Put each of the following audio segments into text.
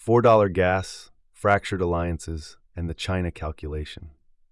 $4 gas, fractured alliances, and the China calculation.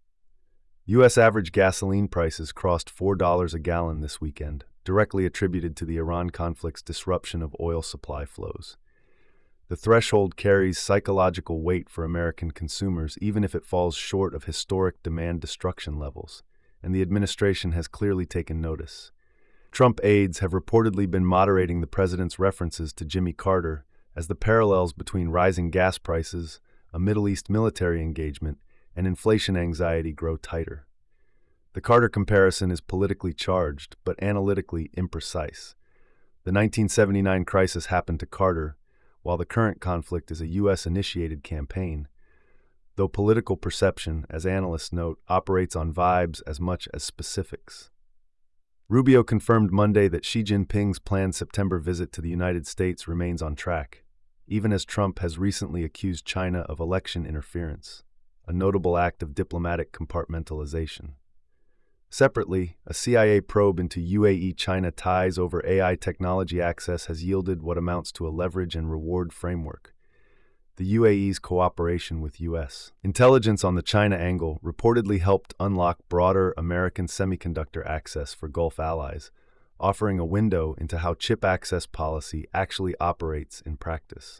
U.S. average gasoline prices crossed $4 a gallon this weekend, directly attributed to the Iran conflict's disruption of oil supply flows. The threshold carries psychological weight for American consumers even if it falls short of historic demand destruction levels, and the administration has clearly taken notice. Trump aides have reportedly been moderating the president's references to Jimmy Carter as the parallels between rising gas prices, a Middle East military engagement, and inflation anxiety grow tighter. The Carter comparison is politically charged, but analytically imprecise. The 1979 crisis happened to Carter, while the current conflict is a U.S.-initiated campaign, though political perception, as analysts note, operates on vibes as much as specifics. Rubio confirmed Monday that Xi Jinping's planned September visit to the United States remains on track, even as Trump has recently accused China of election interference, a notable act of diplomatic compartmentalization. Separately, a CIA probe into UAE-China ties over AI technology access has yielded what amounts to a leverage and reward framework: the UAE's cooperation with U.S. intelligence on the China angle reportedly helped unlock broader American semiconductor access for Gulf allies, offering a window into how chip access policy actually operates in practice.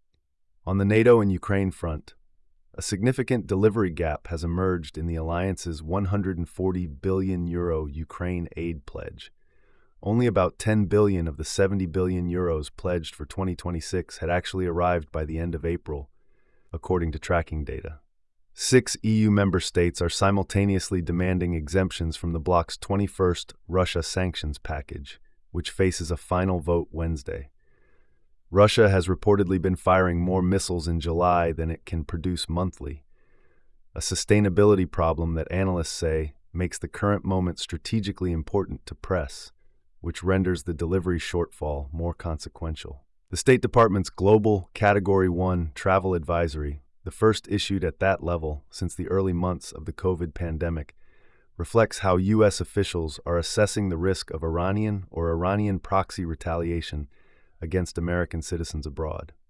On the NATO and Ukraine front, a significant delivery gap has emerged in the alliance's €140 billion Ukraine aid pledge. Only about €10 billion of the €70 billion pledged for 2026 had actually arrived by the end of April, according to tracking data. 6 EU member states are simultaneously demanding exemptions from the bloc's 21st Russia sanctions package, which faces a final vote Wednesday. Russia has reportedly been firing more missiles in July than it can produce monthly, a sustainability problem that analysts say makes the current moment strategically important to press, which renders the delivery shortfall more consequential. The State Department's Global Category 1 Travel Advisory, the first issued at that level since the early months of the COVID pandemic, reflects how U.S. officials are assessing the risk of Iranian or Iranian proxy retaliation against American citizens abroad.